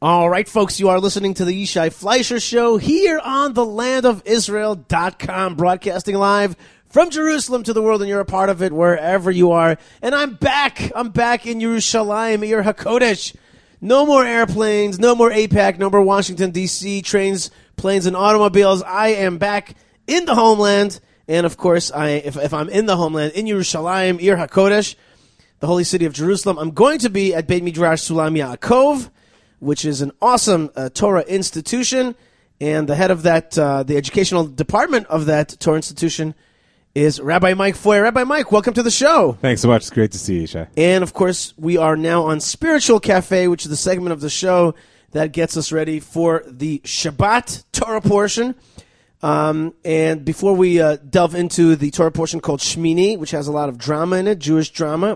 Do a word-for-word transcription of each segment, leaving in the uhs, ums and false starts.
All right, folks, you are listening to the Yishai Fleischer Show here on the land of Israel dot com, broadcasting live from Jerusalem to the world, and you're a part of it wherever you are. And I'm back. I'm back in Yerushalayim, Ir HaKodesh. No more airplanes, no more AIPAC, no more Washington, D C, trains, planes, and automobiles. I am back in the homeland. And, of course, I if, if I'm in the homeland, in Yerushalayim, Ir HaKodesh, the holy city of Jerusalem, I'm going to be at Beit Midrash Sulam Yaakov, which is an awesome uh, Torah institution. And the head of that, uh, the educational department of that Torah institution is Rabbi Mike Foy. Rabbi Mike, welcome to the show. Thanks so much. It's great to see you, Shai. And, of course, we are now on Spiritual Cafe, which is the segment of the show that gets us ready for the Shabbat Torah portion. Um, and before we uh, delve into the Torah portion called Shmini, which has a lot of drama in it, Jewish drama,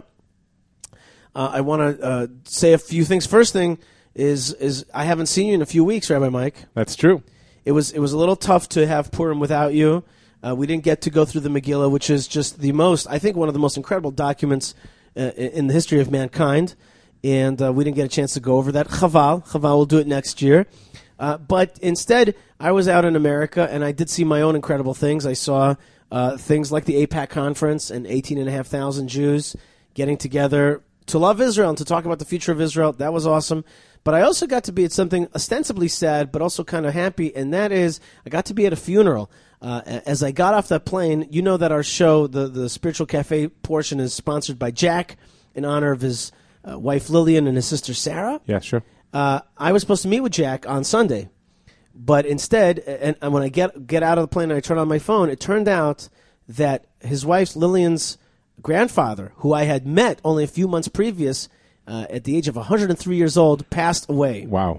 uh, I want to uh, say a few things. First thing is is I haven't seen you in a few weeks, Rabbi Mike. That's true. It was it was a little tough to have Purim without you. Uh, we didn't get to go through the Megillah, which is just the most, I think, one of the most incredible documents uh, in the history of mankind. And uh, we didn't get a chance to go over that. Chaval. Chaval will do it next year. Uh, but instead, I was out in America, and I did see my own incredible things. I saw uh, things like the AIPAC conference and eighteen and a half thousand Jews getting together to love Israel and to talk about the future of Israel. That was awesome. But I also got to be at something ostensibly sad, but also kind of happy, and that is I got to be at a funeral. Uh, as I got off that plane, you know that our show, the, the Spiritual Cafe portion, is sponsored by Jack in honor of his uh, wife Lillian and his sister Sarah. Yeah, sure. Uh, I was supposed to meet with Jack on Sunday, but instead, and, and when I get get out of the plane and I turn on my phone, it turned out that his wife's Lillian's grandfather, who I had met only a few months previous, uh, at the age of one hundred three years old, passed away. Wow.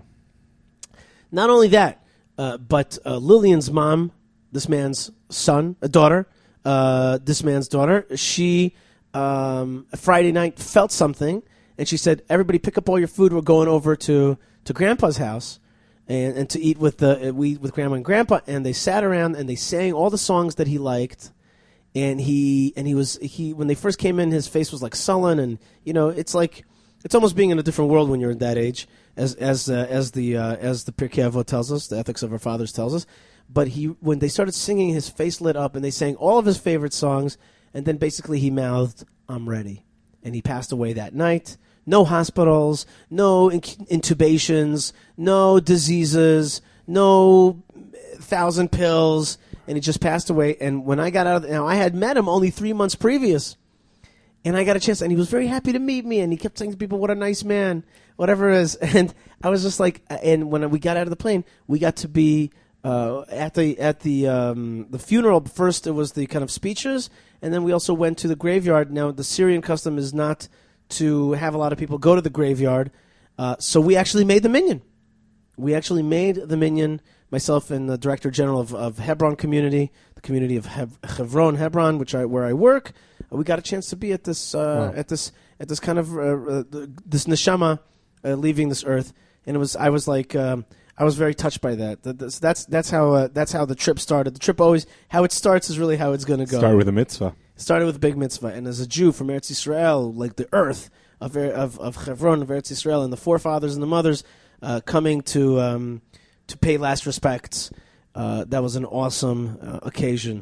Not only that, uh, but uh, Lillian's mom, this man's son, a daughter, uh, this man's daughter, she um, Friday night felt something, and she said, "Everybody, pick up all your food. We're going over to, to Grandpa's house, and, and to eat with the we with Grandma and Grandpa." And they sat around and they sang all the songs that he liked. And he and he was he when they first came in, his face was like sullen, and you know it's like it's almost being in a different world when you're at that age, as as uh, as the uh, as the Pirkei Avot tells us, the Ethics of Our Fathers tells us. But he when they started singing, his face lit up, and they sang all of his favorite songs, and then basically he mouthed, "I'm ready," and he passed away that night. No hospitals, no in- intubations, no diseases, no thousand pills. And he just passed away. And when I got out of the, now I had met him only three months previous, and I got a chance, and he was very happy to meet me, and he kept saying to people, "What a nice man," whatever it is. And I was just like, and when we got out of the plane, we got to be uh, at the at the um, the funeral. First, it was the kind of speeches, and then we also went to the graveyard. Now, the Syrian custom is not to have a lot of people go to the graveyard, uh, so we actually made the minyan. We actually made the minyan. Myself and the Director General of, of Hebron Community, the community of Heb- Hebron, Hebron, which I where I work, uh, we got a chance to be at this uh, wow. at this at this kind of uh, uh, this neshama uh, leaving this earth, and it was I was like um, I was very touched by that. That's that's that's how uh, that's how the trip started. The trip always how it starts is really how it's going to go. Started with a mitzvah. Started with a big mitzvah, and as a Jew from Eretz Yisrael, like the earth of of of Hebron, of Eretz Yisrael, and the forefathers and the mothers uh, coming to. Um, to pay last respects. Uh, that was an awesome uh, occasion.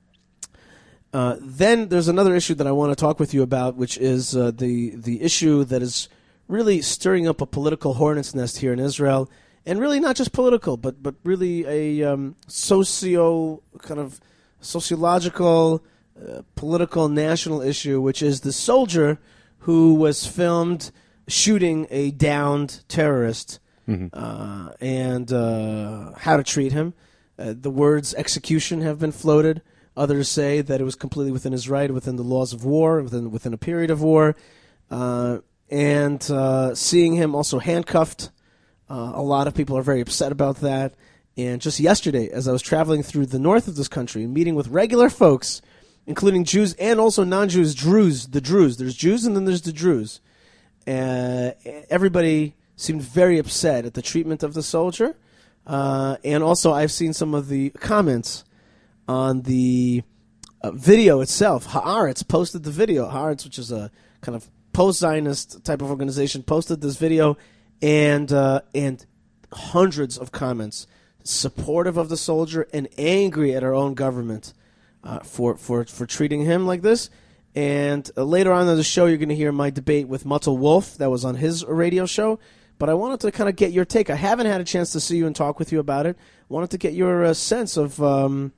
Uh, then there's another issue that I want to talk with you about, which is uh, the the issue that is really stirring up a political hornet's nest here in Israel, and really not just political, but but really a um, socio kind of sociological, uh, political, national issue, which is the soldier who was filmed shooting a downed terrorist. Mm-hmm. Uh, and uh, how to treat him. Uh, the words execution have been floated. Others say that it was completely within his right, within the laws of war, within within a period of war. Uh, and uh, seeing him also handcuffed, uh, a lot of people are very upset about that. And just yesterday, as I was traveling through the north of this country, meeting with regular folks, including Jews and also non-Jews, Druze, the Druze. There's Jews and then there's the Druze. Uh, everybody seemed very upset at the treatment of the soldier. Uh, and also I've seen some of the comments on the uh, video itself. Haaretz posted the video. Haaretz, which is a kind of post-Zionist type of organization, posted this video, and uh, and hundreds of comments supportive of the soldier and angry at our own government uh, for, for, for treating him like this. And uh, later on in the show, you're going to hear my debate with Mutzel Wolf that was on his radio show. But I wanted to kind of get your take. I haven't had a chance to see you and talk with you about it. Wanted to get your uh, sense of um,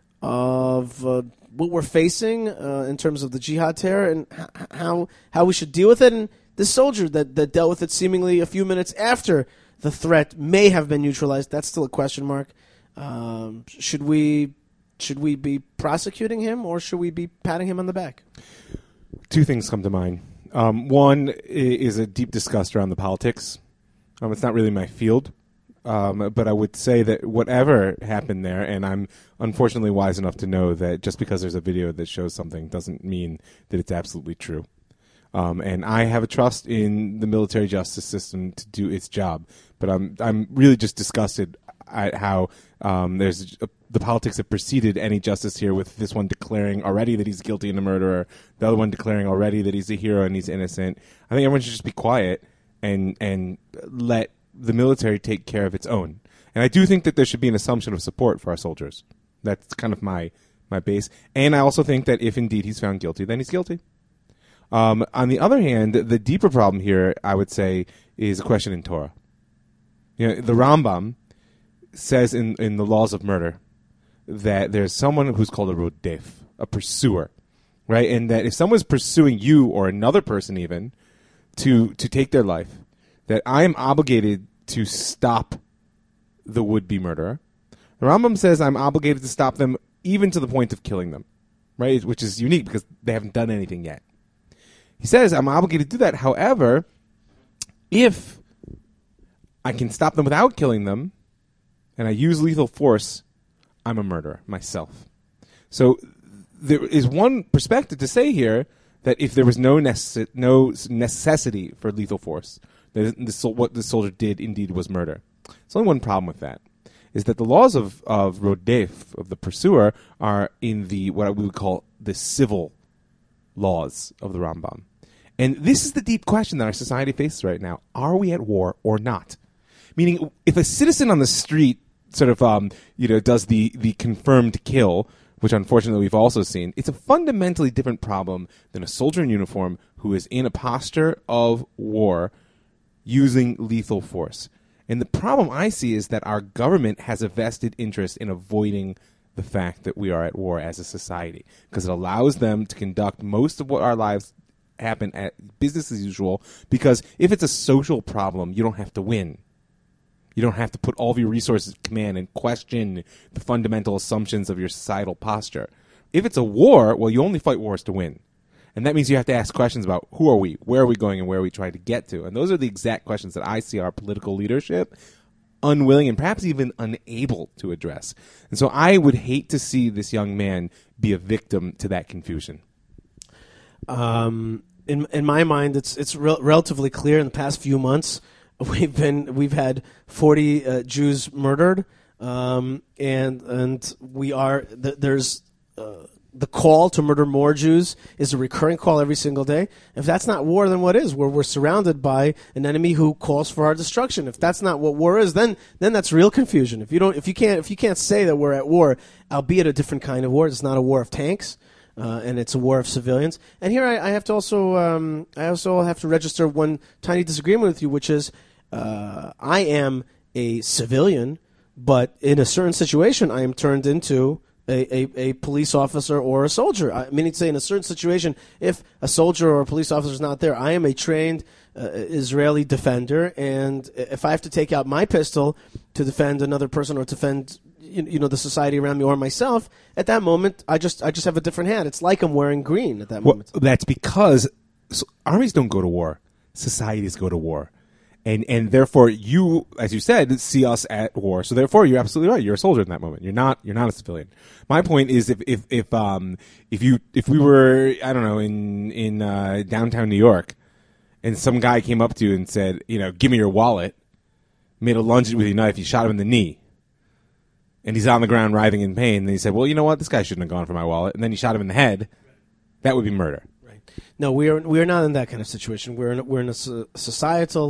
of uh, what we're facing uh, in terms of the jihad terror and h- how how we should deal with it. And this soldier that, that dealt with it seemingly a few minutes after the threat may have been neutralized. That's still a question mark. Um, should we should we be prosecuting him or should we be patting him on the back? Two things come to mind. Um, one is a deep disgust around the politics. Um, it's not really my field, um, but I would say that whatever happened there, and I'm unfortunately wise enough to know that just because there's a video that shows something doesn't mean that it's absolutely true. Um, and I have a trust in the military justice system to do its job, but I'm I'm really just disgusted at how um, there's a, the politics that preceded any justice here, with this one declaring already that he's guilty and a murderer, the other one declaring already that he's a hero and he's innocent. I think everyone should just be quiet and and let the military take care of its own. And I do think that there should be an assumption of support for our soldiers. That's kind of my, my base. And I also think that if indeed he's found guilty, then he's guilty. Um, on the other hand, the deeper problem here, I would say, is a question in Torah. You know, the Rambam says in, in the laws of murder that there's someone who's called a rodef, a pursuer, right? And that if someone's pursuing you or another person even, to to take their life, that I am obligated to stop the would-be murderer. The Rambam says I'm obligated to stop them even to the point of killing them, right? Which is unique because they haven't done anything yet. He says I'm obligated to do that. However, if I can stop them without killing them, and I use lethal force, I'm a murderer myself. So there is one perspective to say here that if there was no necess- no necessity for lethal force, that this, what the soldier did indeed was murder. There's only one problem with that, is that the laws of, of rodef, of the pursuer, are in the what we would call the civil laws of the Rambam. And this is the deep question that our society faces right now. Are we at war or not? Meaning, if a citizen on the street sort of um, you know, does the, the confirmed kill, which unfortunately we've also seen, it's a fundamentally different problem than a soldier in uniform who is in a posture of war using lethal force. And the problem I see is that our government has a vested interest in avoiding the fact that we are at war as a society, because it allows them to conduct most of what our lives happen at business as usual, because if it's a social problem, you don't have to win. You don't have to put all of your resources at command and question the fundamental assumptions of your societal posture. If it's a war, well, you only fight wars to win. And that means you have to ask questions about who are we, where are we going, and where are we trying to get to. And those are the exact questions that I see our political leadership unwilling and perhaps even unable to address. And so I would hate to see this young man be a victim to that confusion. Um, in in my mind, it's it's re- relatively clear. In the past few months, we've been we've had forty uh, Jews murdered, um, and and we are th- there's. Uh, The call to murder more Jews is a recurring call every single day. If that's not war, then what is? Where we're surrounded by an enemy who calls for our destruction. If that's not what war is, then then that's real confusion. If you don't, if you can't, if you can't say that we're at war, albeit a different kind of war, it's not a war of tanks, uh, and it's a war of civilians. And here I, I have to also, um, I also have to register one tiny disagreement with you, which is, uh, I am a civilian, but in a certain situation, I am turned into A, a, a police officer or a soldier. I mean, to say in a certain situation, if a soldier or a police officer is not there, I am a trained uh, Israeli defender, and if I have to take out my pistol to defend another person or defend you, you know the society around me or myself, at that moment, I just I just have a different hat. It's like I'm wearing green at that Well, moment. that's because so armies don't go to war; societies go to war. And and therefore you, as you said, see us at war. So therefore you're absolutely right. You're a soldier in that moment. You're not you're not a civilian. My point is if if if um if you if we were I don't know in in uh, downtown New York, and some guy came up to you and said, you know, give me your wallet, made a lunge with your knife, you shot him in the knee, and he's on the ground writhing in pain. And he said, well, you know what, this guy shouldn't have gone for my wallet, and then you shot him in the head. That would be murder. Right. No, we are we are not in that kind of situation. We're in, we're in a so- societal.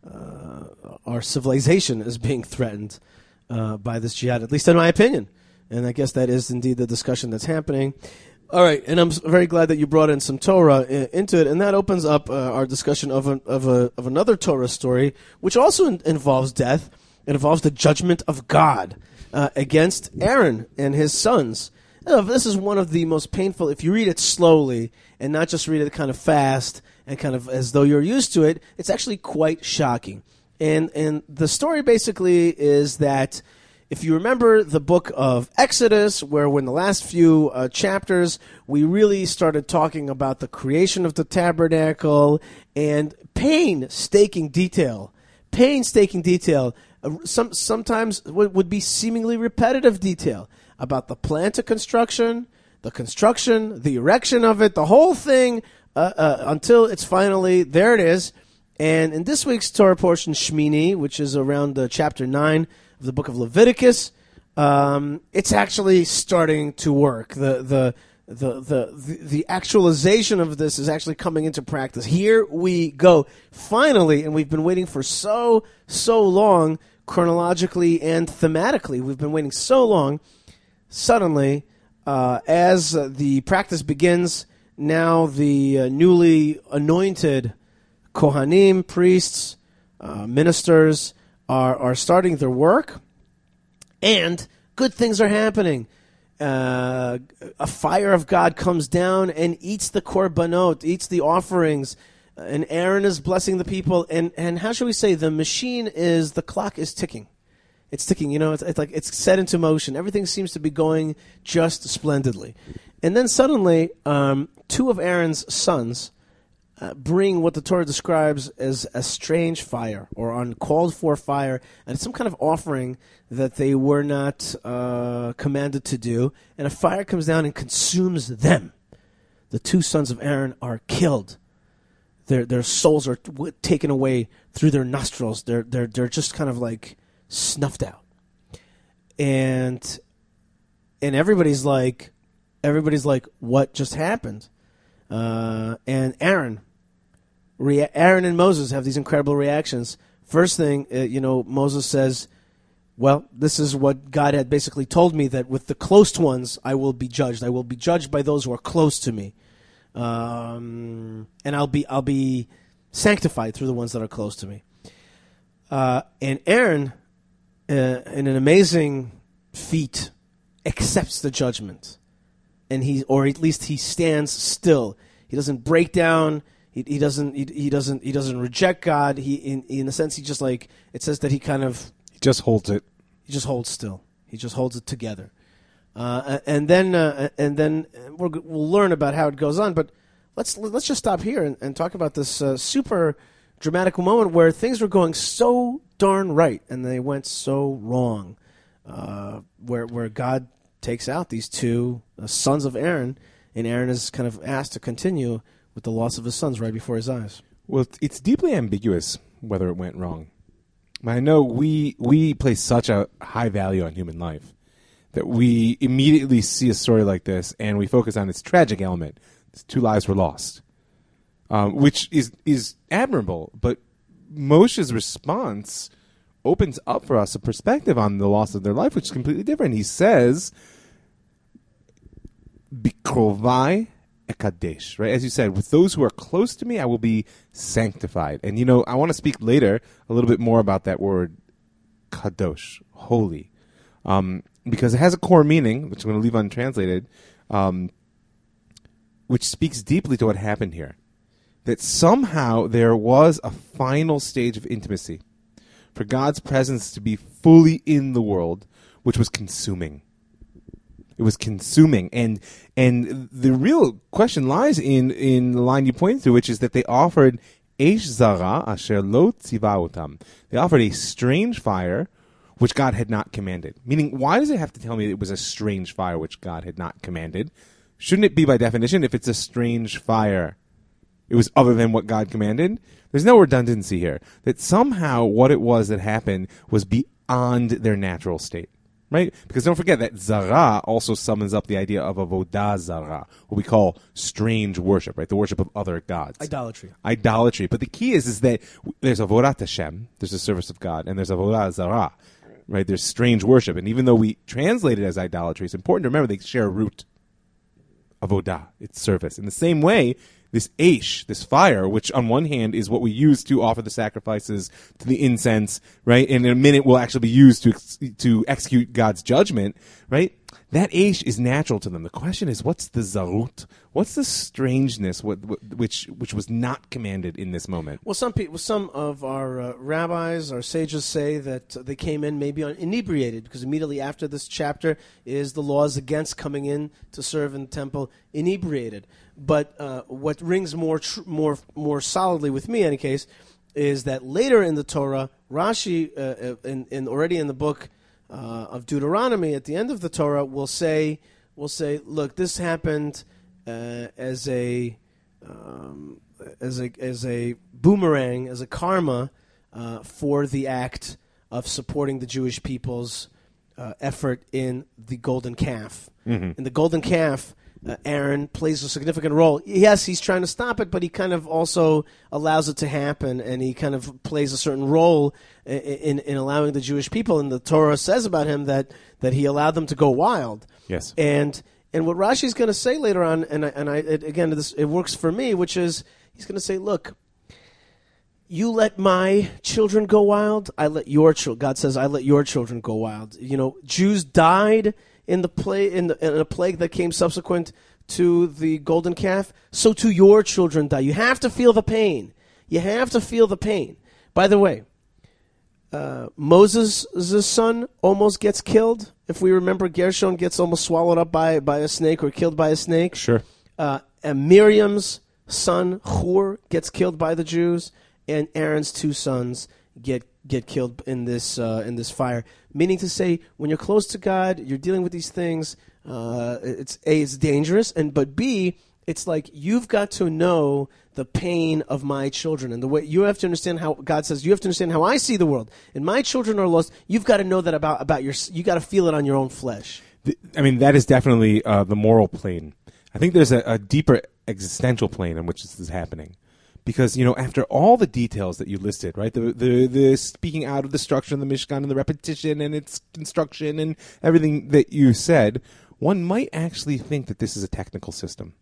uh, our civilization is being threatened uh, by this jihad, at least in my opinion. And I guess that is indeed the discussion that's happening. All right, and I'm very glad that you brought in some Torah I- into it, and that opens up uh, our discussion of a, of a of another Torah story, which also in- involves death. It involves the judgment of God uh, against Aaron and his sons. Now, this is one of the most painful. If you read it slowly and not just read it kind of fast and kind of as though you're used to it, it's actually quite shocking. And and the story basically is that, if you remember the book of Exodus, where in the last few uh, chapters, we really started talking about the creation of the tabernacle and painstaking detail, painstaking detail, uh, some, sometimes w- would be seemingly repetitive detail about the plan to construction, the construction, the erection of it, the whole thing, uh, uh, until it's finally, there it is. And in this week's Torah portion, Shmini, which is around uh, chapter nine, the book of Leviticus, um, it's actually starting to work. The, the the the the the actualization of this is actually coming into practice. Here we go, finally, and we've been waiting for so so long, chronologically and thematically. We've been waiting so long. Suddenly, uh, as uh, the practice begins, now the uh, newly anointed Kohanim, priests, uh, ministers, are are starting their work, and good things are happening. Uh, a fire of God comes down and eats the korbanot, eats the offerings, and Aaron is blessing the people. And, and how should we say, the machine is, the clock is ticking. It's ticking, you know, it's, it's like it's set into motion. Everything seems to be going just splendidly. And then suddenly, um, two of Aaron's sons Uh, bring what the Torah describes as a strange fire or uncalled for fire, and it's some kind of offering that they were not uh, commanded to do, and a fire comes down and consumes them. The two sons of Aaron are killed. Their their souls are t- taken away through their nostrils. They're they're they're just kind of like snuffed out, and and everybody's like everybody's like, what just happened? Uh, and Aaron. Aaron and Moses have these incredible reactions. First thing, uh, you know, Moses says, well, this is what God had basically told me, that with the close ones I will be judged. I will be judged by those who are close to me. Um, and I'll be I'll be sanctified through the ones that are close to me. Uh, and Aaron, uh, in an amazing feat, accepts the judgment. And he, or at least he stands still. He doesn't break down. He, he doesn't he, he doesn't he doesn't reject God. He in in a sense he just like it says that he kind of he just holds it. He just holds still. He just holds it together. Uh, and then uh, and then we'll, we'll learn about how it goes on. But let's let's just stop here and, and talk about this uh, super dramatic moment where things were going so darn right and they went so wrong. Uh, where where God takes out these two uh, sons of Aaron, and Aaron is kind of asked to continue with the loss of his sons right before his eyes. Well, it's deeply ambiguous whether it went wrong. I know we we place such a high value on human life that we immediately see a story like this and we focus on its tragic element. These two lives were lost, um, which is is admirable. But Moshe's response opens up for us a perspective on the loss of their life, which is completely different. He says, "Bikrovai ekadesh," right? As you said, with those who are close to me, I will be sanctified. And, you know, I want to speak later a little bit more about that word kadosh, holy, um, because it has a core meaning, which I'm going to leave untranslated, um, which speaks deeply to what happened here. That somehow there was a final stage of intimacy for God's presence to be fully in the world, which was consuming. It was consuming, and and the real question lies in, in the line you pointed to, which is that they offered Eish Zara Asher Lo Tziva Otam. They offered a strange fire, which God had not commanded. Meaning, why does it have to tell me it was a strange fire which God had not commanded? Shouldn't it be by definition, if it's a strange fire, it was other than what God commanded? There's no redundancy here. That somehow what it was that happened was beyond their natural state. right? Because don't forget that zara also summons up the idea of avodah zara, what we call strange worship, right? The worship of other gods. Idolatry. Idolatry. But the key is, is that there's avodat Hashem, there's the service of God, and there's avodah zara, right? There's strange worship. And even though we translate it as idolatry, it's important to remember they share a root. Avodah, it's service. In the same way, this Aish, this fire, which on one hand is what we use to offer the sacrifices to the incense, right? And in a minute will actually be used to ex- to execute God's judgment, right? That Aish is natural to them. The question is, what's the zarut? What's the strangeness what, what, which which was not commanded in this moment? Well, some people, some of our uh, rabbis, our sages say that they came in maybe un- inebriated, because immediately after this chapter is the laws against coming in to serve in the temple inebriated. But uh, what rings more tr- more more solidly with me, in any case, is that later in the Torah, Rashi, uh, in, in already in the book uh, of Deuteronomy, at the end of the Torah, will say will say, look, this happened uh, as a um, as a as a boomerang, as a karma uh, for the act of supporting the Jewish people's uh, effort in the golden calf. Mm-hmm. In the golden calf, Uh, Aaron plays a significant role. Yes, he's trying to stop it, but he kind of also allows it to happen, and he kind of plays a certain role in, in, in allowing the Jewish people. And the Torah says about him that, that he allowed them to go wild. Yes. And and what Rashi's going to say later on, and I, and I it, again, this, it works for me, which is he's going to say, look, you let my children go wild, I let your children. God says, I let your children go wild. You know, Jews died in the play in, the, in a plague that came subsequent to the golden calf, so to your children die. You have to feel the pain. You have to feel the pain. By the way, uh, Moses' son almost gets killed. If we remember, Gershon gets almost swallowed up by, by a snake or killed by a snake. Sure. Uh, and Miriam's son, Hur, gets killed by the Jews, and Aaron's two sons get get killed in this uh, in this fire. Meaning to say, when you're close to God, you're dealing with these things. Uh, it's A, it's dangerous, and but B, it's like you've got to know the pain of my children, and the way you have to understand how God says you have to understand how I see the world. And my children are lost. You've got to know that about about your. You got to feel it on your own flesh. I mean, that is definitely uh, the moral plane. I think there's a, a deeper existential plane on which this is happening. Because, you know, after all the details that you listed, right, the, the the speaking out of the structure of the Mishkan and the repetition and its construction and everything that you said, one might actually think that this is a technical system.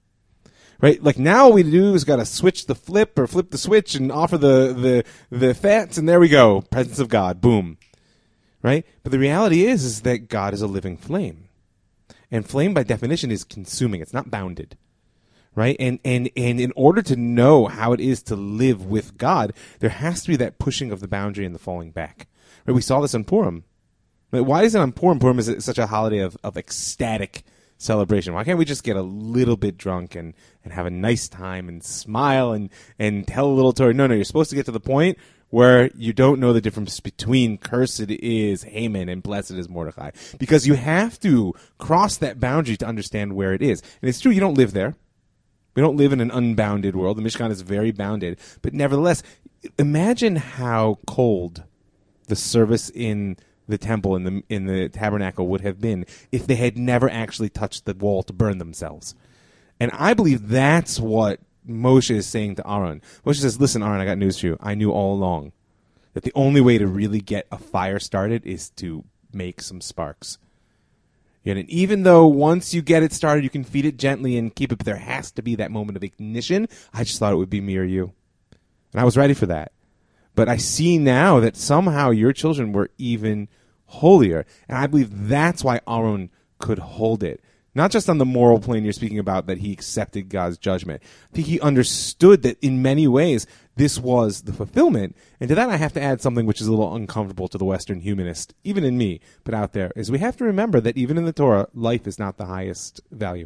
Right? Like, now all we do is got to switch the flip or flip the switch and offer the, the, the fats, and there we go. Presence of God. Boom. Right? But the reality is, is that God is a living flame. And flame, by definition, is consuming. It's not bounded. Right? And, and, and in order to know how it is to live with God, there has to be that pushing of the boundary and the falling back. Right? We saw this on Purim. Right? Why is it on Purim? Purim is such a holiday of, of ecstatic celebration. Why can't we just get a little bit drunk and, and have a nice time and smile and, and tell a little story? No, no, you're supposed to get to the point where you don't know the difference between cursed is Haman and blessed is Mordecai. Because you have to cross that boundary to understand where it is. And it's true, you don't live there. We don't live in an unbounded world. The Mishkan is very bounded. But nevertheless, imagine how cold the service in the temple, in the in the tabernacle, would have been if they had never actually touched the wall to burn themselves. And I believe that's what Moshe is saying to Aaron. Moshe says, listen, Aaron, I got news for you. I knew all along that the only way to really get a fire started is to make some sparks. And even though once you get it started, you can feed it gently and keep it, but there has to be that moment of ignition. I just thought it would be me or you. And I was ready for that. But I see now that somehow your children were even holier. And I believe that's why Aaron could hold it. Not just on the moral plane you're speaking about, that he accepted God's judgment. I think he understood that in many ways this was the fulfillment. And to that I have to add something which is a little uncomfortable to the Western humanist, even in me, but out there, is we have to remember that even in the Torah, life is not the highest value.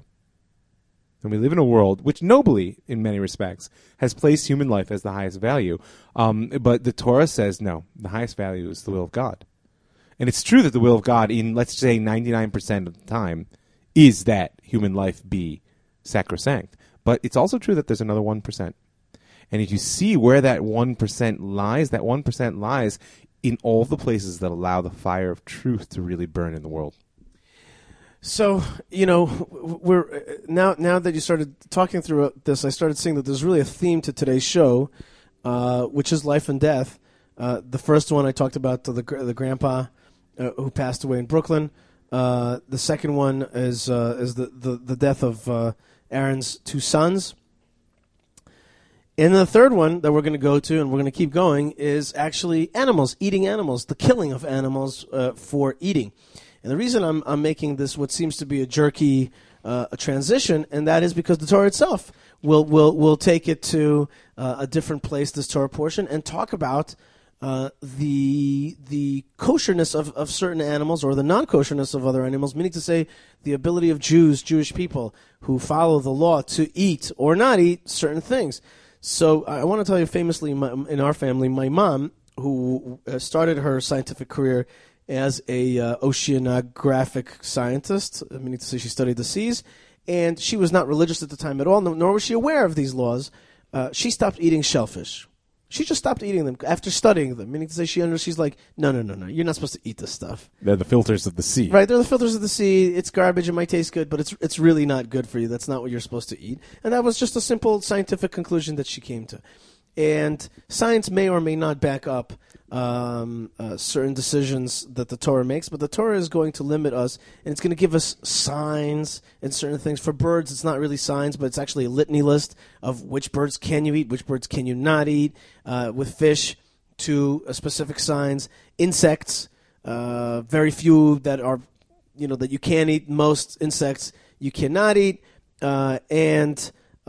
And we live in a world which nobly, in many respects, has placed human life as the highest value. Um, but the Torah says, no, the highest value is the will of God. And it's true that the will of God, in, let's say, ninety-nine percent of the time, is that human life be sacrosanct. But it's also true that there's another one percent. And if you see where that one percent lies, that one percent lies in all the places that allow the fire of truth to really burn in the world. So, you know, we're now now that you started talking through this, I started seeing that there's really a theme to today's show, uh, which is life and death. Uh, the first one I talked about the the grandpa uh, who passed away in Brooklyn. Uh, the second one is uh, is the, the, the death of uh, Aaron's two sons. And the third one that we're going to go to, and we're going to keep going, is actually animals, eating animals, the killing of animals uh, for eating. And the reason I'm I'm making this what seems to be a jerky uh, a transition, and that is because the Torah itself will will will take it to uh, a different place, this Torah portion, and talk about uh, the the kosherness of, of certain animals or the non-kosherness of other animals, meaning to say the ability of Jews, Jewish people who follow the law to eat or not eat certain things. So I want to tell you famously, my, in our family, my mom, who uh, started her scientific career as a uh, oceanographic scientist, meaning to say she studied the seas, and she was not religious at the time at all, nor was she aware of these laws. Uh, she stopped eating shellfish. She just stopped eating them after studying them, meaning to say she under, she's like, no, no, no, no, you're not supposed to eat this stuff. They're the filters of the sea. Right, they're the filters of the sea. It's garbage. It might taste good, but it's it's really not good for you. That's not what you're supposed to eat. And that was just a simple scientific conclusion that she came to. And science may or may not back up um, uh, certain decisions that the Torah makes, but the Torah is going to limit us, and it's going to give us signs and certain things. For birds, it's not really signs, but it's actually a litany list of which birds can you eat, which birds can you not eat. Uh, with fish, to uh, specific signs. Insects, uh, very few that are, you know, that you can eat. Most insects you cannot eat, uh, and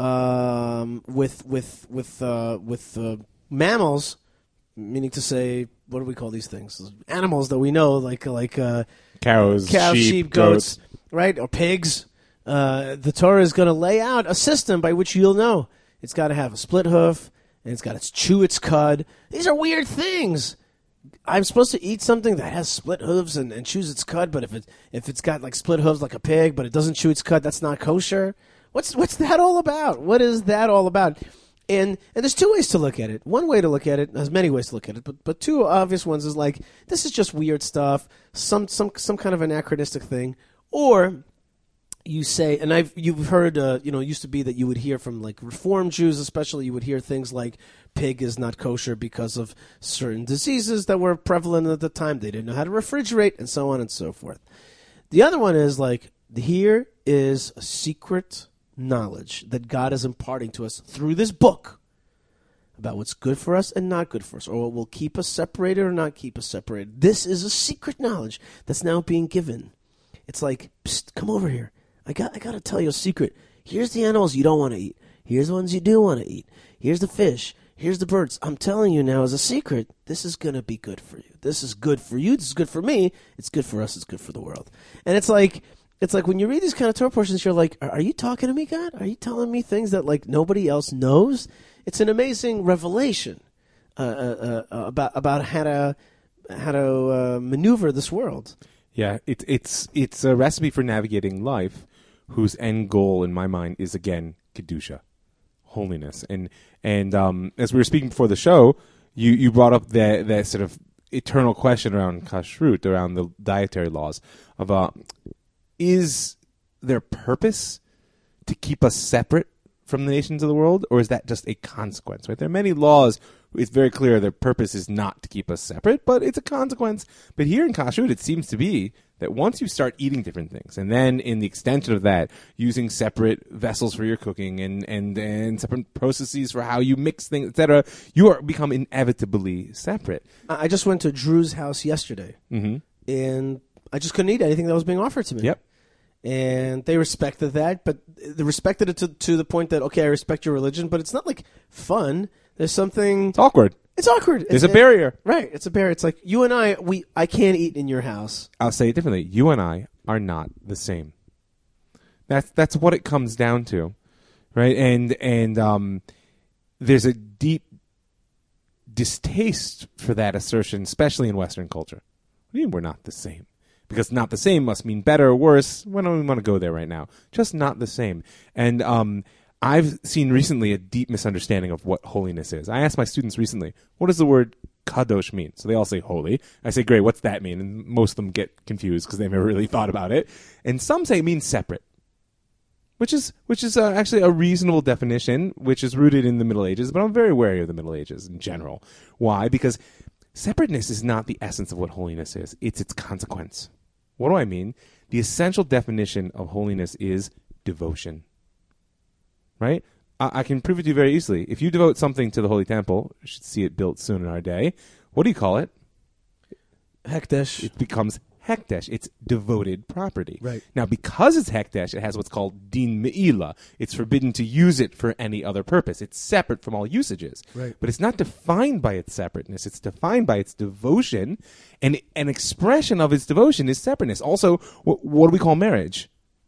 um, with with with uh, with uh, mammals. Meaning to say, what do we call these things? Animals that we know, like like uh, cows, cows, sheep, sheep goats, goats, right, or pigs. Uh, the Torah is going to lay out a system by which you'll know it's got to have a split hoof and it's got to chew its cud. These are weird things. I'm supposed to eat something that has split hooves and, and chews its cud, but if it if it's got like split hooves like a pig, but it doesn't chew its cud, that's not kosher. What's what's that all about? What is that all about? And and there's two ways to look at it. One way to look at it, there's many ways to look at it, but but two obvious ones is like, this is just weird stuff, some some some kind of anachronistic thing. Or you say, and I've you've heard, uh, you know, it used to be that you would hear from like Reform Jews, especially, you would hear things like pig is not kosher because of certain diseases that were prevalent at the time. They didn't know how to refrigerate, and so on and so forth. The other one is like, here is a secret knowledge that God is imparting to us through this book about what's good for us and not good for us, or what will keep us separated or not keep us separated. This is a secret knowledge that's now being given. It's like, psst, come over here. I got I got to tell you a secret. Here's the animals you don't want to eat. Here's the ones you do want to eat. Here's the fish. Here's the birds. I'm telling you now as a secret, this is going to be good for you. This is good for you. This is good for me. It's good for us. It's good for the world. And it's like, It's like when you read these kind of Torah portions, you're like, are you talking to me, God? Are you telling me things that like nobody else knows? It's an amazing revelation uh, uh, uh, about about how to how to uh, maneuver this world. Yeah, it's it's it's a recipe for navigating life, whose end goal in my mind is again kedusha, holiness. And and um, as we were speaking before the show, you, you brought up that that sort of eternal question around kashrut, around the dietary laws of uh, is there purpose to keep us separate from the nations of the world, or is that just a consequence? Right? There are many laws. It's very clear their purpose is not to keep us separate, but it's a consequence. But here in kashrut, it seems to be that once you start eating different things, and then in the extension of that, using separate vessels for your cooking and and, and separate processes for how you mix things, et cetera, you are become inevitably separate. I just went to Drew's house yesterday, mm-hmm. and I just couldn't eat anything that was being offered to me. Yep. And they respected that, but they respected it to, to the point that, okay, I respect your religion, but it's not like fun. There's something... It's awkward. It's awkward. There's it's, a barrier. It, right. It's a barrier. It's like, you and I, we I can't eat in your house. I'll say it differently. You and I are not the same. That's that's what it comes down to, right? And and um, there's a deep distaste for that assertion, especially in Western culture. What do you mean we're not the same? Because not the same must mean better or worse. We don't even want to go there right now. Just not the same. And um, I've seen recently a deep misunderstanding of what holiness is. I asked my students recently, what does the word kadosh mean? So they all say holy. I say, great, what's that mean? And most of them get confused because they've never really thought about it. And some say it means separate, which is which is uh, actually a reasonable definition, which is rooted in the Middle Ages. But I'm very wary of the Middle Ages in general. Why? Because separateness is not the essence of what holiness is. It's its consequence. What do I mean? The essential definition of holiness is devotion. Right? I, I can prove it to you very easily. If you devote something to the Holy Temple, you should see it built soon in our day. What do you call it? Hekdesh. It becomes Hekdesh. It's devoted property. Right. Now, because it's Hekdesh, it has what's called Din Me'ila. It's forbidden to use it for any other purpose. It's separate from all usages. Right. But it's not defined by its separateness. It's defined by its devotion, and an expression of its devotion is separateness. Also, what, what do we call marriage?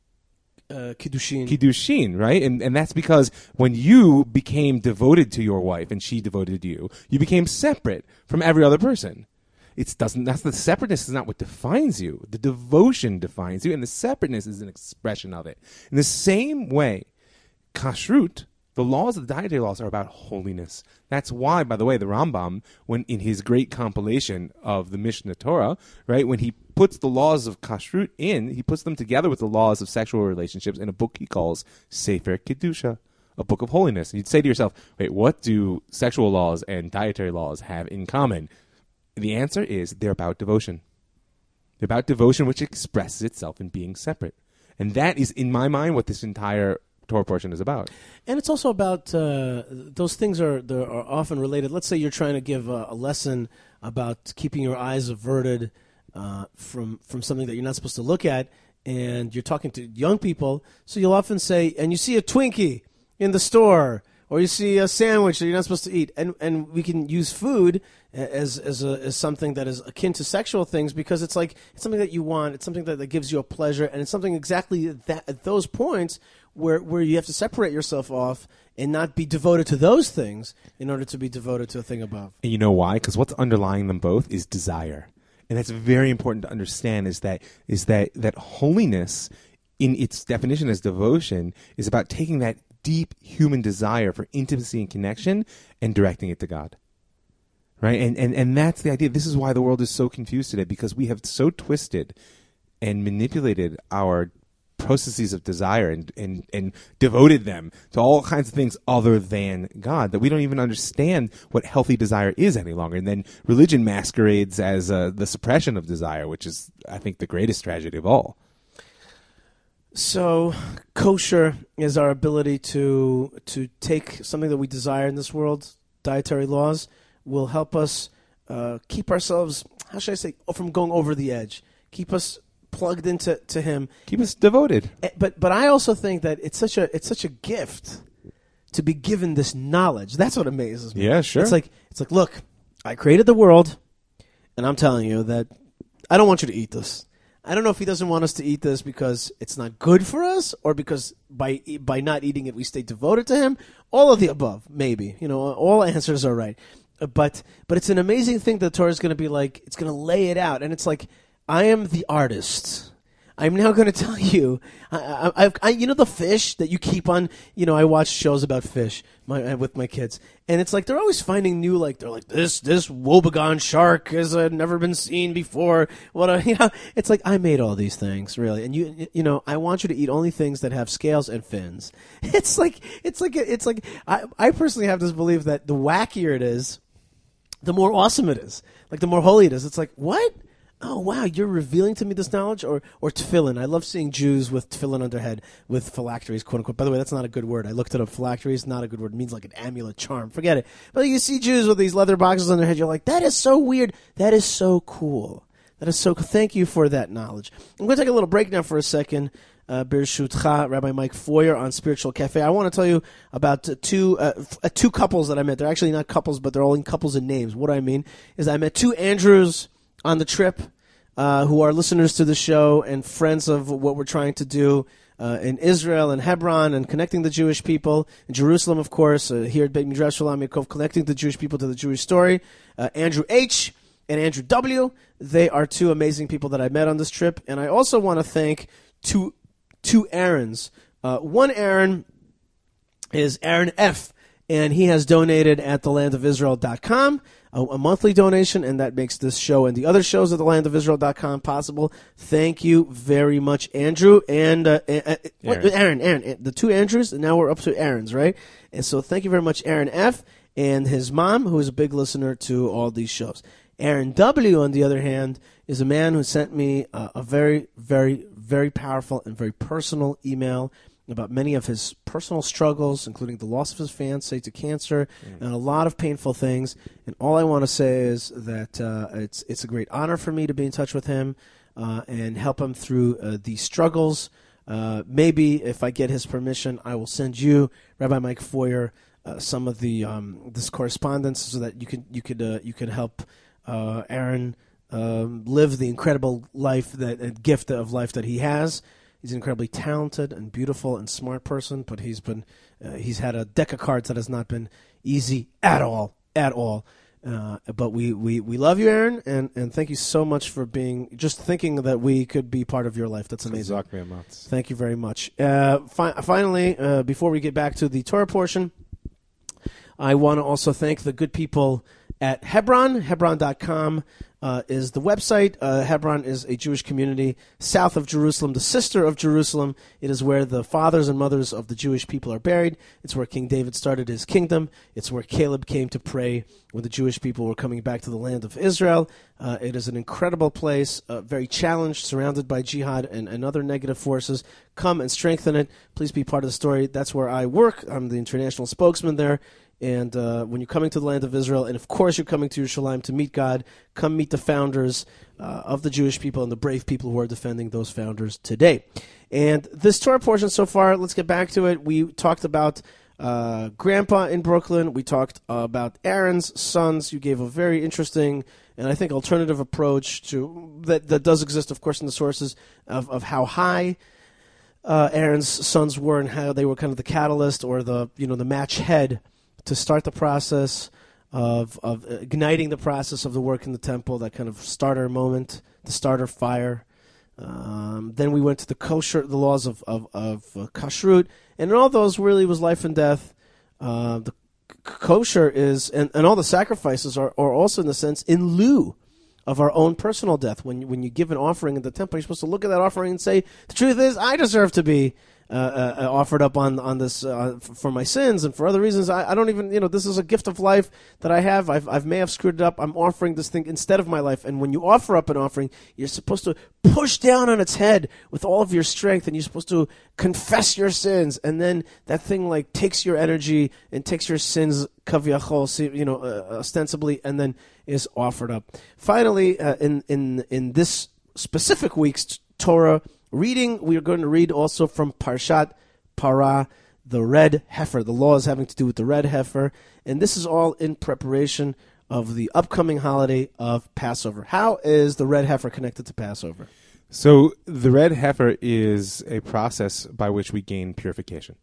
Uh, Kiddushin. Kiddushin, right? And and that's because when you became devoted to your wife and she devoted to you, you became separate from every other person. It doesn't. That's the separateness is not what defines you. The devotion defines you, and the separateness is an expression of it. In the same way, kashrut, the laws of the dietary laws, are about holiness. That's why, by the way, the Rambam, when in his great compilation of the Mishnah Torah, right, when he puts the laws of kashrut in, he puts them together with the laws of sexual relationships in a book he calls Sefer Kedusha, a book of holiness. And you'd say to yourself, wait, what do sexual laws and dietary laws have in common? The answer is they're about devotion. They're about devotion, which expresses itself in being separate. And that is, in my mind, what this entire Torah portion is about. And it's also about, uh, those things are, are often related. Let's say you're trying to give a, a lesson about keeping your eyes averted uh, from, from something that you're not supposed to look at, and you're talking to young people, so you'll often say, and you see a Twinkie in the store, or you see a sandwich that you're not supposed to eat, and and we can use food as as a, as something that is akin to sexual things, because it's like it's something that you want, it's something that, that gives you a pleasure, and it's something exactly that at those points where where you have to separate yourself off and not be devoted to those things in order to be devoted to a thing above. And you know why? Because what's underlying them both is desire, and that's very important to understand. Is that is that that holiness, in its definition as devotion, is about taking that deep human desire for intimacy and connection and directing it to God. Right? And, and and that's the idea. This is why the world is so confused today, because we have so twisted and manipulated our processes of desire and, and, and devoted them to all kinds of things other than God, that we don't even understand what healthy desire is any longer. And then religion masquerades as uh, the suppression of desire, which is, I think, the greatest tragedy of all. So, kosher is our ability to to take something that we desire in this world. Dietary laws will help us uh, keep ourselves, how should I say, from going over the edge. Keep us plugged into to Him. Keep us devoted. But but I also think that it's such a it's such a gift to be given this knowledge. That's what amazes me. Yeah, sure. It's like it's like look, I created the world, and I'm telling you that I don't want you to eat this. I don't know if he doesn't want us to eat this because it's not good for us, or because by by not eating it we stay devoted to him. All of the above, maybe. You know, all answers are right. But but it's an amazing thing that the Torah is going to be like, it's going to lay it out. And it's like, I am the artist. I'm now going to tell you, I, I, I, you know the fish that you keep on, you know, I watch shows about fish my, with my kids, and it's like they're always finding new, like, they're like, this this woebegone shark has uh, never been seen before. What a, you know, it's like, I made all these things, really, and you, you know, I want you to eat only things that have scales and fins. It's like, it's like, it's like, I, I personally have this belief that the wackier it is, the more awesome it is. Like, the more holy it is. It's like, what? Oh, wow, you're revealing to me this knowledge? Or or tefillin. I love seeing Jews with tefillin on their head, with phylacteries, quote unquote. By the way, that's not a good word. I looked it up. Phylacteries, not a good word. It means like an amulet, charm. Forget it. But you see Jews with these leather boxes on their head. You're like, that is so weird. That is so cool. That is so cool. Thank you for that knowledge. I'm going to take a little break now for a second. Uh, Birshutcha, Rabbi Mike Foyer on Spiritual Cafe. I want to tell you about two uh, f- two couples that I met. They're actually not couples, but they're all in couples in names. What I mean is I met two Andrews on the trip, uh, who are listeners to the show and friends of what we're trying to do uh, in Israel and Hebron and connecting the Jewish people. In Jerusalem, of course, uh, here at Beit Midrash Shalom Yaakov, connecting the Jewish people to the Jewish story. Uh, Andrew H. and Andrew W. They are two amazing people that I met on this trip. And I also want to thank two, two Aarons. Uh, one Aaron is Aaron F., and he has donated at the land of israel dot com. a, a monthly donation, and that makes this show and the other shows at the land of israel dot com possible. Thank you very much, Andrew. And uh, uh, what, Aaron, Aaron, the two Andrews, and now we're up to Aaron's, right? And so thank you very much, Aaron F., and his mom, who is a big listener to all these shows. Aaron W., on the other hand, is a man who sent me uh, a very, very, very powerful and very personal email about many of his personal struggles, including the loss of his fiancée to cancer, mm. and a lot of painful things. And all I want to say is that uh, it's it's a great honor for me to be in touch with him uh, and help him through uh, these struggles. Uh, maybe if I get his permission, I will send you, Rabbi Mike Foyer, uh, some of the um, this correspondence so that you can you could uh, you could help uh, Aaron um, live the incredible life that uh, gift of life that he has. He's an incredibly talented and beautiful and smart person, but he's been uh, he's had a deck of cards that has not been easy at all, at all. Uh, but we, we, we love you, Aaron, and, and thank you so much for being just thinking that we could be part of your life. That's amazing. Thank you very much. Uh, fi- finally, uh, before we get back to the Torah portion, I want to also thank the good people at Hebron. Hebron dot com uh, is the website. Uh, Hebron is a Jewish community south of Jerusalem, the sister of Jerusalem. It is where the fathers and mothers of the Jewish people are buried. It's where King David started his kingdom. It's where Caleb came to pray when the Jewish people were coming back to the land of Israel. Uh, it is an incredible place, uh, very challenged, surrounded by jihad and, and other negative forces. Come and strengthen it. Please be part of the story. That's where I work. I'm the international spokesman there. And uh, when you're coming to the land of Israel, and of course you're coming to Yerushalayim to meet God, come meet the founders uh, of the Jewish people and the brave people who are defending those founders today. And this Torah portion so far, let's get back to it. We talked about uh, Grandpa in Brooklyn. We talked uh, about Aaron's sons. You gave a very interesting and I think alternative approach to that, that does exist, of course, in the sources of, of how high uh, Aaron's sons were and how they were kind of the catalyst or the you know the match head to start the process of of igniting the process of the work in the temple, that kind of starter moment, the starter fire. Um, then we went to the kosher, the laws of of, of uh, kashrut, and in all those really was life and death. Uh, the k- kosher is, and, and all the sacrifices are, are also in the sense in lieu of our own personal death. When when you give an offering in the temple, you're supposed to look at that offering and say, the truth is, I deserve to be Uh, uh, offered up on on this uh, f- for my sins and for other reasons. I, I don't even, you know, this is a gift of life that I have. I've, I've may have screwed it up. I'm offering this thing instead of my life. And when you offer up an offering, you're supposed to push down on its head with all of your strength, and you're supposed to confess your sins. And then that thing like takes your energy and takes your sins, kaviyachol, you know, uh, ostensibly, and then is offered up. Finally, uh, in in in this specific week's Torah reading, we are going to read also from Parshat Parah, the red heifer, the laws having to do with the red heifer. And this is all in preparation of the upcoming holiday of Passover. How is the red heifer connected to Passover? So the red heifer is a process by which we gain purification.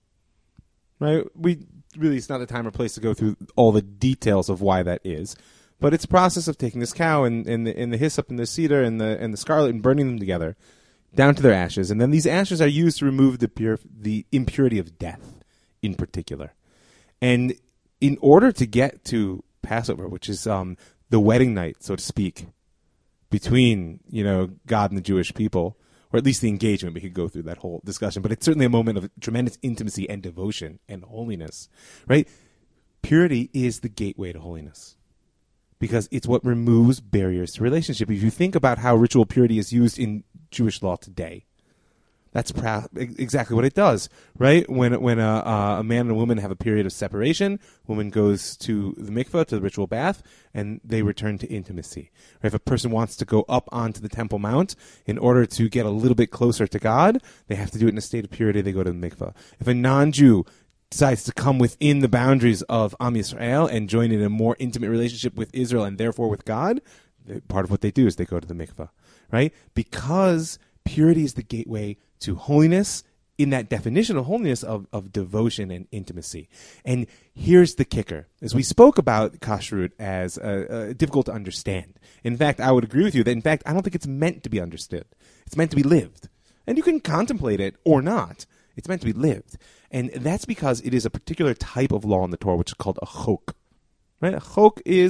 Right? We really, it's not a time or place to go through all the details of why that is. But it's a process of taking this cow and, and, the, and the hyssop and the cedar and the, and the scarlet and burning them together down to their ashes, and then these ashes are used to remove the pure, the impurity of death, in particular. And in order to get to Passover, which is um, the wedding night, so to speak, between you know God and the Jewish people, or at least the engagement, we could go through that whole discussion, but it's certainly a moment of tremendous intimacy and devotion and holiness, right? Purity is the gateway to holiness, because it's what removes barriers to relationship. If you think about how ritual purity is used in Jewish law today, that's pra- exactly what it does, right? When when a, uh, a man and a woman have a period of separation, woman goes to the mikveh, to the ritual bath, and they return to intimacy. Right? If a person wants to go up onto the Temple Mount in order to get a little bit closer to God, they have to do it in a state of purity. They go to the mikveh. If a non-Jew decides to come within the boundaries of Am Yisrael and join in a more intimate relationship with Israel and therefore with God, part of what they do is they go to the mikveh, right? Because purity is the gateway to holiness, in that definition of holiness of, of devotion and intimacy. And here's the kicker. As we spoke about kashrut as uh, uh, difficult to understand. In fact, I would agree with you that, in fact, I don't think it's meant to be understood. It's meant to be lived. And you can contemplate it or not. It's meant to be lived. And that's because it is a particular type of law in the Torah, which is called a chok. Right? A chok is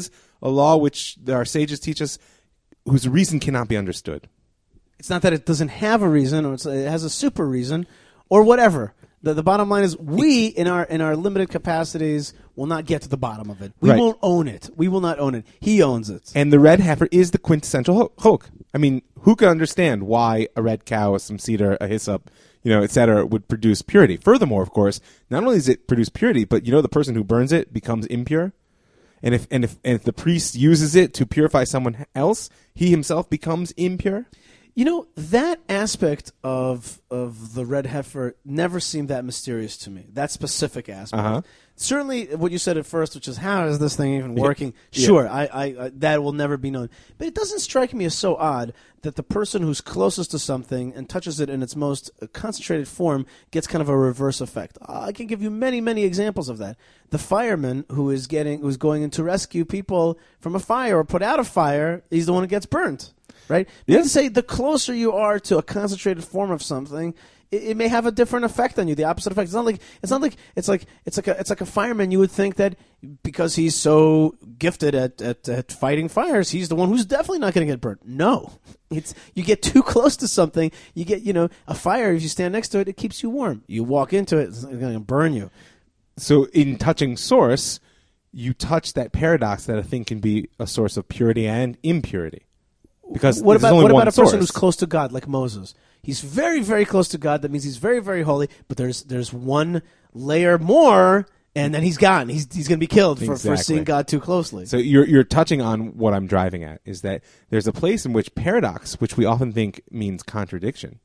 a law which our sages teach us, whose reason cannot be understood. It's not that it doesn't have a reason, or it's, it has a super reason, or whatever. The, the bottom line is, we, in our in our limited capacities, will not get to the bottom of it. We Right. won't own it. We will not own it. He owns it. And the red heifer is the quintessential ho- chok. I mean, who can understand why a red cow, some cedar, a hyssop, you know, et cetera, would produce purity? Furthermore, of course, not only does it produce purity, but you know, the person who burns it becomes impure. And if and if and if the priest uses it to purify someone else, he himself becomes impure. You know, that aspect of of the red heifer never seemed that mysterious to me. That specific aspect. Uh-huh. Certainly, what you said at first, which is, how is this thing even working? Yeah. Sure, I, I, I that will never be known. But it doesn't strike me as so odd that the person who's closest to something and touches it in its most concentrated form gets kind of a reverse effect. I can give you many, many examples of that. The fireman who is getting, who's going in to rescue people from a fire or put out a fire, he's the one who gets burnt. Right? You Yeah. can say the closer you are to a concentrated form of something, it, it may have a different effect on you. The opposite effect. It's not like it's not like it's like it's like a it's like a fireman. You would think that because he's so gifted at, at, at fighting fires, he's the one who's definitely not going to get burnt. No, it's you get too close to something, you get you know a fire. If you stand next to it, it keeps you warm. You walk into it, it's going to burn you. So in touching source, you touch that paradox that a thing can be a source of purity and impurity. Because what there's about only what one about a person source. who's close to God, like Moses? He's very, very close to God. That means he's very, very holy. But there's there's one layer more, and then he's gone. He's he's going to be killed for, for Exactly. seeing God too closely. So you're you're touching on what I'm driving at, is that there's a place in which paradox, which we often think means contradiction,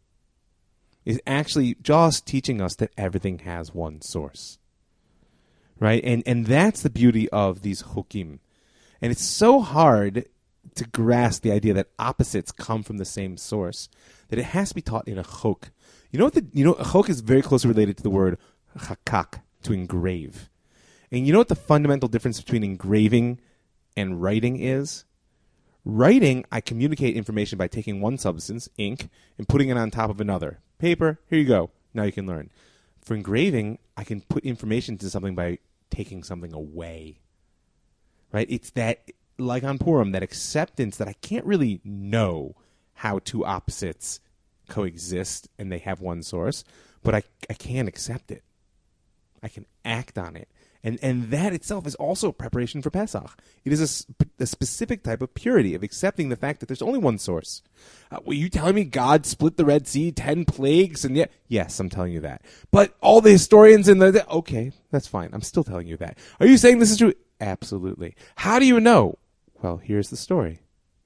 is actually just teaching us that everything has one source. Right? And and that's the beauty of these chokim. And it's so hard to grasp the idea that opposites come from the same source, that it has to be taught in a chok. You know what the you know a chok is very closely related to the word chakak, to engrave. And you know what the fundamental difference between engraving and writing is? Writing, I communicate information by taking one substance, ink, and putting it on top of another. Paper, here you go. Now you can learn. For engraving, I can put information to something by taking something away. Right? It's that, like on Purim, that acceptance that I can't really know how two opposites coexist and they have one source, but I, I can accept it. I can act on it. And and that itself is also preparation for Pesach. It is a, sp- a specific type of purity, of accepting the fact that there's only one source. Uh, were you telling me God split the Red Sea, ten plagues, and yet, yes, I'm telling you that. But all the historians in the, okay, that's fine. I'm still telling you that. Are you saying this is true? Absolutely. How do you know? Well, here's the story.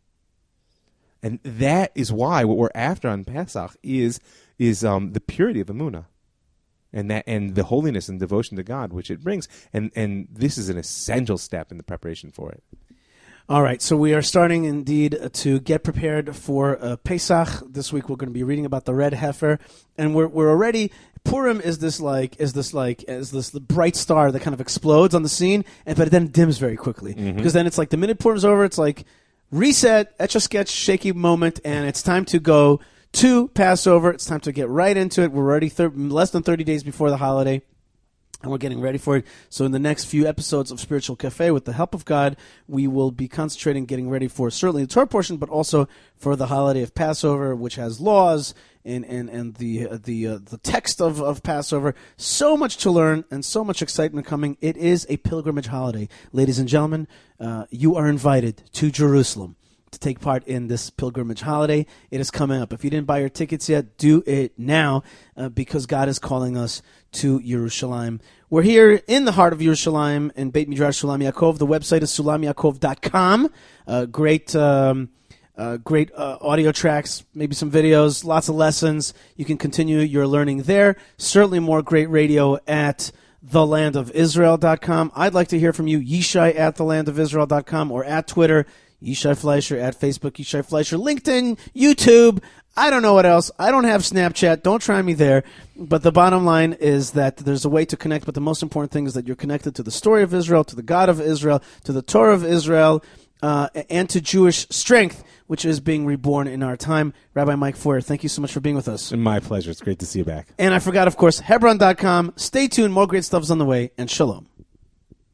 And that is why what we're after on Pesach is is um, the purity of Emunah. And that, and the holiness and devotion to God which it brings, and and this is an essential step in the preparation for it. All right, so we are starting indeed to get prepared for uh, Pesach. This week we're going to be reading about the red heifer, and we're we're already Purim is this like is this like is this the bright star that kind of explodes on the scene, and but it then dims very quickly Mm-hmm. because then it's like the minute Purim's over, it's like reset, etch a sketch, shaky moment, and it's time to go to Passover. It's time to get right into it. We're already thir- less than thirty days before the holiday, and we're getting ready for it. So in the next few episodes of Spiritual Cafe, with the help of God, we will be concentrating, getting ready for certainly the Torah portion, but also for the holiday of Passover, which has laws and and, and the uh, the uh, the text of, of Passover. So much to learn and so much excitement coming. It is a pilgrimage holiday. Ladies and gentlemen, uh, you are invited to Jerusalem to take part in this pilgrimage holiday. It is coming up. If you didn't buy your tickets yet, do it now uh, because God is calling us to Yerushalayim. We're here in the heart of Yerushalayim in Beit Midrash Sulam Yaakov. The website is sulam yaakov dot com. Uh, great um, uh, great uh, audio tracks, maybe some videos, lots of lessons. You can continue your learning there. Certainly more great radio at the land of israel dot com. I'd like to hear from you, Yishai at the land of israel dot com, or at Twitter, Yishai Fleischer, at Facebook, Yishai Fleischer, LinkedIn, YouTube. I don't know what else. I don't have Snapchat. Don't try me there. But the bottom line is that there's a way to connect, but the most important thing is that you're connected to the story of Israel, to the God of Israel, to the Torah of Israel, uh, and to Jewish strength, which is being reborn in our time. Rabbi Mike Feuer, thank you so much for being with us. My pleasure. It's great to see you back. And I forgot, of course, Hebron dot com. Stay tuned. More great stuff is on the way. And shalom.